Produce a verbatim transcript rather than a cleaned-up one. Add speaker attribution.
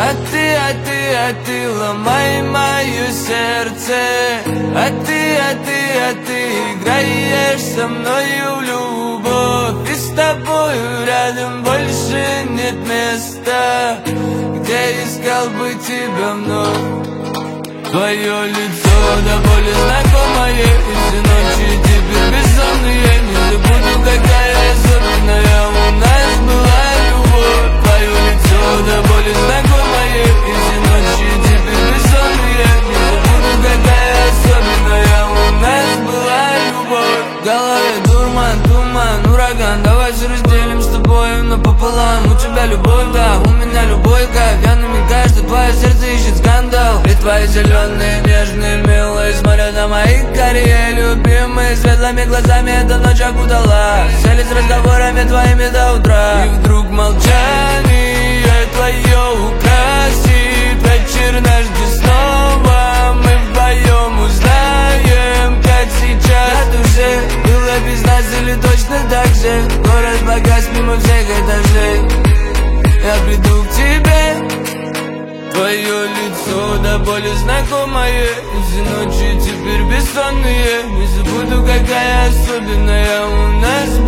Speaker 1: А ты, а ты, а ты ломай мое сердце. А ты, а ты, а ты играешь со мною в любовь. И с тобою рядом больше нет места, где искал бы тебя вновь. Твое лицо до боли знакомое, и все ночи теперь бессонные. Не забуду, какая особенная у нас была любовь. Твое лицо до боли знакомое, и все ночи теперь бессонные. Не забуду, какая особенная у нас была любовь. В голове дурман, туман, ураган. Давай все разделим с тобой напополам. У тебя любовь, да, у меня любовь, как я намекаю, что твое сердце ищет скандал. И твои зеленые, нежные, милые смотрят на мои карие любимые. Светлыми глазами эта ночь окутала. Сели с разговорами твоими до утра. И вдруг молчание твое украсит вечер наш, где снова мы вдвоем узнаем, как сейчас на душе. Было без нас или точно так же? Город погас мимо всех этажей. Я приду к тебе. Твое лицо до боли знакомое, и все ночи теперь бессонные. Не забуду, какая особенная у нас